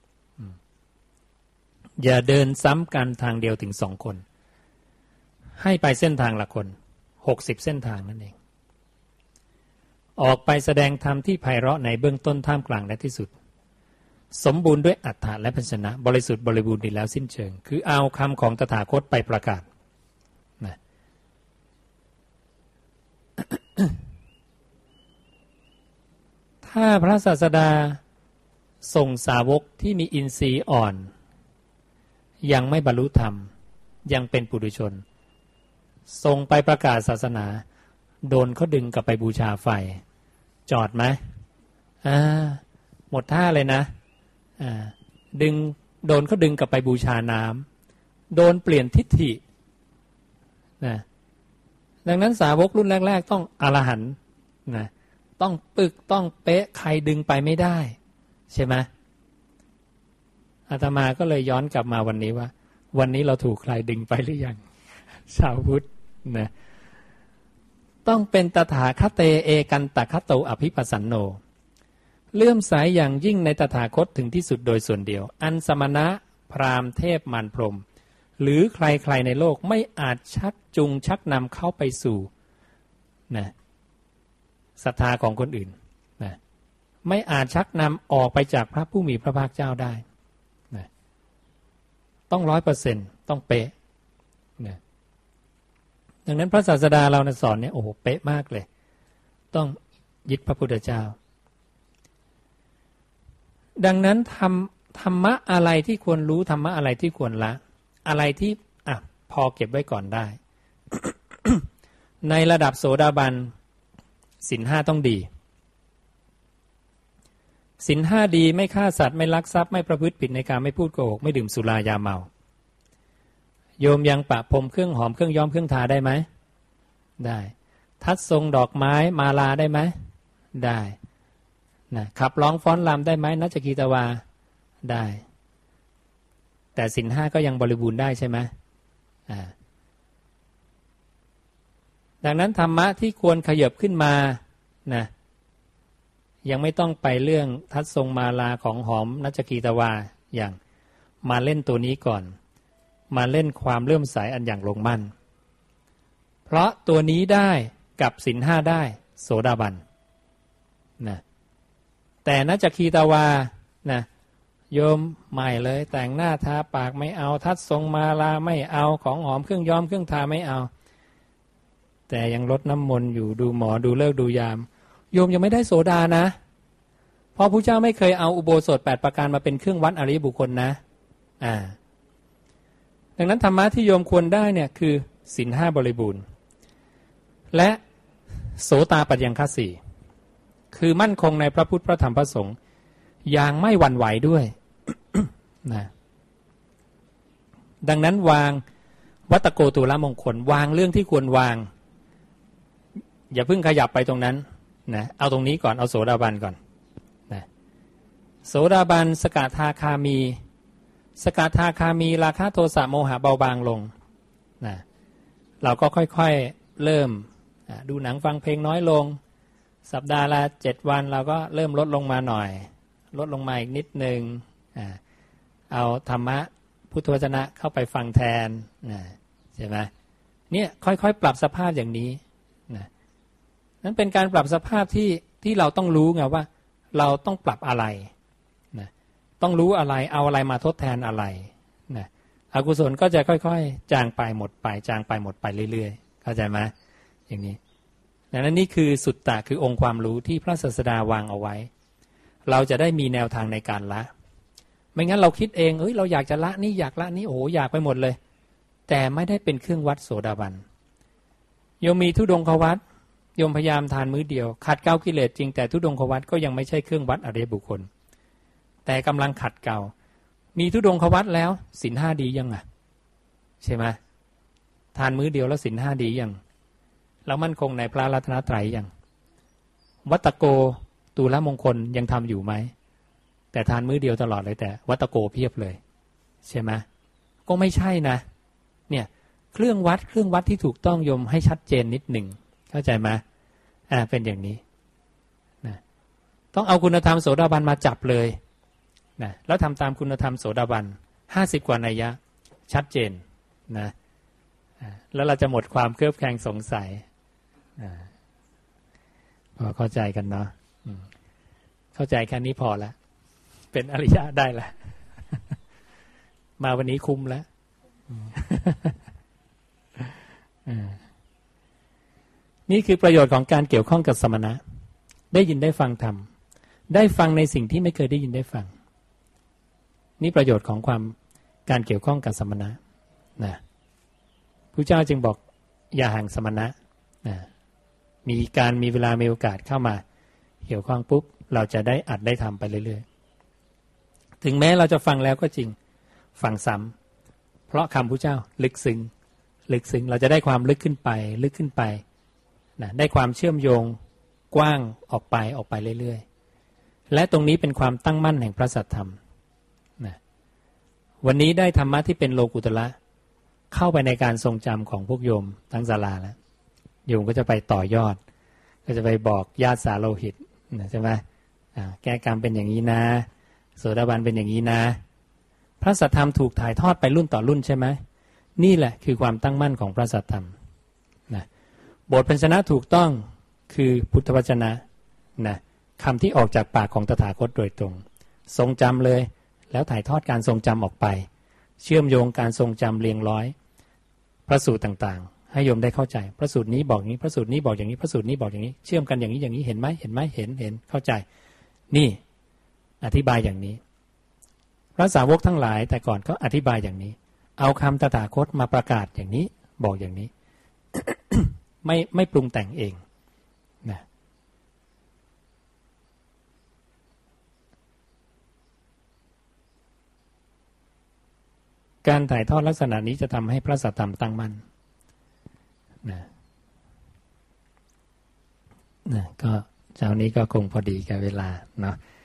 อย่าเดินซ้ำกันทางเดียวถึงสองคนให้ไปเส้นทางละคนหกสิบเส้นทางนั่นเองออกไปแสดงธรรมที่ไพเราะในเบื้องต้นท่ามกลางและที่สุดสมบูรณ์ด้วยอัฏฐะและพยัญชนะบริสุทธิ์บริบูรณ์ดีแล้วสิ้นเชิงคือเอาคำของตถาคตไปประกาศนะ ถ้าพระศาสดาส่งสาวกที่มีอินทรีย์อ่อนยังไม่บรรลุธรรมยังเป็นปุถุชนส่งไปประกาศศาสนาโดนเขาดึงกลับไปบูชาไฟจอดไหมอ่าหมดท่าเลยนะอ่าดึงโดนเขาดึงกลับไปบูชาน้ำโดนเปลี่ยนทิฏฐินะดังนั้นสาวกรุ่นแรกๆต้องอรหันต์นะต้องปึกต้องเป๊ะใครดึงไปไม่ได้ใช่ไหมอาตมาก็เลยย้อนกลับมาวันนี้ว่าวันนี้เราถูกใครดึงไปหรือยังชาวพุทธนะต้องเป็นตถาคเตเอกันตคโตอภิปัสสันโนเลื่อมใสอย่างยิ่งในตถาคตถึงที่สุดโดยส่วนเดียวอันสมณะพราหมณ์เทพมารพรหมหรือใครๆในโลกไม่อาจชักจูงชักนำเข้าไปสู่นะศรัทธาของคนอื่นนะไม่อาจชักนำออกไปจากพระผู้มีพระภาคเจ้าได้นะต้องร้อยเปอร์เซ็นต์ต้องเป๊ะนะดังนั้นพระศาสดาเราสอนเนี่ยโอ้โหเป๊ะมากเลยต้องยึดพระพุทธเจ้าดังนั้นธรรมธรรมะอะไรที่ควรรู้ธรรมะอะไรที่ควรละอะไรที่อ่ะพอเก็บไว้ก่อนได้ ในระดับโสดาบันศีลห้าต้องดีศีลห้าดีไม่ฆ่าสัตว์ไม่ลักทรัพย์ไม่ประพฤติผิดในการไม่พูดโกหกไม่ดื่มสุรายาเมาโยมยังปะพรมเครื่องหอมเครื่องย้อมเครื่องทาได้ไหมได้ทัดทรงดอกไม้มาลาได้ไหมได้นะขับร้องฟ้อนรำได้ไหมนัจจคีตวาได้แต่ศีลห้าก็ยังบริบูรณ์ได้ใช่ไหมอ่าดังนั้นธรรมะที่ควรขยับขึ้นมานะยังไม่ต้องไปเรื่องทัดทรงมาลาของหอมนัจจคีตวาอย่างมาเล่นตัวนี้ก่อนมาเล่นความเลื่อมใสอันอย่างลงมั่นเพราะตัวนี้ได้กับศีลห้าได้โสดาบันนะแต่นัจจคีตวานะโยมใหม่เลยแต่งหน้าทาปากไม่เอาทัดทรงมาลาไม่เอาของหอมเครื่องย้อมเครื่องทาไม่เอาแต่ยังลดน้ำมนต์อยู่ดูหมอดูเลิกดูยามโยมยังไม่ได้โสดานะเพราะพระเจ้าไม่เคยเอาอุโบสถแปดประการมาเป็นเครื่องวัดอริยบุคคลนะอ่าดังนั้นธรรมะที่โยมควรได้เนี่ยคือศีลห้าบริบูรณ์และโสตาปัฏยังคสี่ คือมั่นคงในพระพุทธพระธรรมพระสงฆ์อย่างไม่หวั่นไหวด้วย นะดังนั้นวางวัตโกตุลมงคลวางเรื่องที่ควรวางอย่าเพิ่งขยับไปตรงนั้นนะเอาตรงนี้ก่อนเอาโสดาบันก่อนนะโสดาบันสกทาคามีสกทาคามีราคะโทสะโมหะเบาบางลงนะเราก็ค่อยๆเริ่มดูหนังฟังเพลงน้อยลงสัปดาห์ละเจ็ดวันเราก็เริ่มลดลงมาหน่อยลดลงมาอีกนิดนึงเอาธรรมะพุทธวจนะเข้าไปฟังแทนใช่ไหมเนี่ยค่อยๆปรับสภาพอย่างนี้นะนั้นเป็นการปรับสภาพที่ที่เราต้องรู้ไงว่าเราต้องปรับอะไรนะต้องรู้อะไรเอาอะไรมาทดแทนอะไรนะอกุศลก็จะค่อยๆจางไปหมดไปจางไปหมดไปเรื่อยๆเข้าใจไหมอย่างนี้ดังนั้นนี่คือสุตตะคือองค์ความรู้ที่พระศาสดาวางเอาไว้เราจะได้มีแนวทางในการละไม่งั้นเราคิดเองเอ้ยเราอยากจะละนี่อยากละนี่โอ้อยากไปหมดเลยแต่ไม่ได้เป็นเครื่องวัดโสดาบันโยมมีธุดงควัตรโยมพยายามทานมื้อเดียวขัดเกลากิเลสจริงแต่ทุดงควัตรก็ยังไม่ใช่เครื่องวัดอริยบุคคลแต่กำลังขัดเกลามีทุดงควัตรแล้วศีลห้าดียังอ่ะใช่ไหมทานมื้อเดียวแล้วศีลห้าดียังแล้วมั่นคงในพระรัตนตรัยยังวัตโกตูละมงคลยังทำอยู่ไหมแต่ทานมื้อเดียวตลอดเลยแต่วัตโกเพียบเลยใช่ไหมก็ไม่ใช่นะเนี่ยเครื่องวัดเครื่องวัดที่ถูกต้องโยมให้ชัดเจนนิดหนึ่งเข้าใจไหมอ่าเป็นอย่างนี้นะต้องเอาคุณธรรมโสดาบันมาจับเลยนะแล้วทำตามคุณธรรมโสดาบันห้าสิบกว่านัยยะชัดเจนนะแล้วเราจะหมดความเครือบแคลงสงสัยพอเข้าใจกันเนาะเข้าใจแค่นี้พอแล้วเป็นอริยะได้ละมาวันนี้คุ้มแล้วนี่คือประโยชน์ของการเกี่ยวข้องกับสมณะได้ยินได้ฟังธรรมได้ฟังในสิ่งที่ไม่เคยได้ยินได้ฟังนี่ประโยชน์ของความการเกี่ยวข้องกับสมณะนะพระเจ้าจึงบอกอย่าห่างสมณะนะมีการมีเวลามีโอกาสเข้ามาเกี่ยวข้องปุ๊บเราจะได้อัดได้ทำไปเรื่อยๆถึงแม้เราจะฟังแล้วก็จริงฟังซ้ำเพราะคำพระเจ้าลึกซึ้งลึกซึ้งเราจะได้ความลึกขึ้นไปลึกขึ้นไปนะได้ความเชื่อมโยงกว้างออกไปออกไปเรื่อยๆและตรงนี้เป็นความตั้งมั่นแห่งพระสัทธรรมนะวันนี้ได้ธรรมะที่เป็นโลกุตระเข้าไปในการทรงจำของพวกโยมทั้งศาลาแล้วโยมก็จะไปต่อยอดก็จะไปบอกญาติสาโลหิตใช่ไหมแก้กรรมเป็นอย่างนี้นะโสดาบันเป็นอย่างนี้นะพระสัทธรรมถูกถ่ายทอดไปรุ่นต่อรุ่นใช่ไหมนี่แหละคือความตั้งมั่นของพระสัทธรรมนะบทพยัญชนะถูกต้องคือพุทธวจนะนะคำที่ออกจากปากของตถาคตโดยตรงทรงจำเลยแล้วถ่ายทอดการทรงจำออกไปเชื่อมโยงการทรงจำเรียงร้อยพระสูตรต่างๆให้โยมได้เข้าใจพระสูตรนี้บอกอย่างนี้พระสูตรนี้บอกอย่างนี้พระสูตรนี้บอกอย่างนี้เชื่อมกันอย่างนี้อย่างนี้เห็นไหมเห็นไหมเห็นเห็นเข้าใจนี่อธิบายอย่างนี้พระสาวกทั้งหลายแต่ก่อนก็อธิบายอย่างนี้เอาคำตถาคตมาประกาศอย่างนี้บอกอย่างนี้ ไม่ไม่ปรุงแต่งเองนะการถ่ายทอดลักษณะนี้จะทำให้พระสัทธรรมตั้งมั่นนะนะก็เช้านี้ก็คงพอดีกับเวลาเนาะ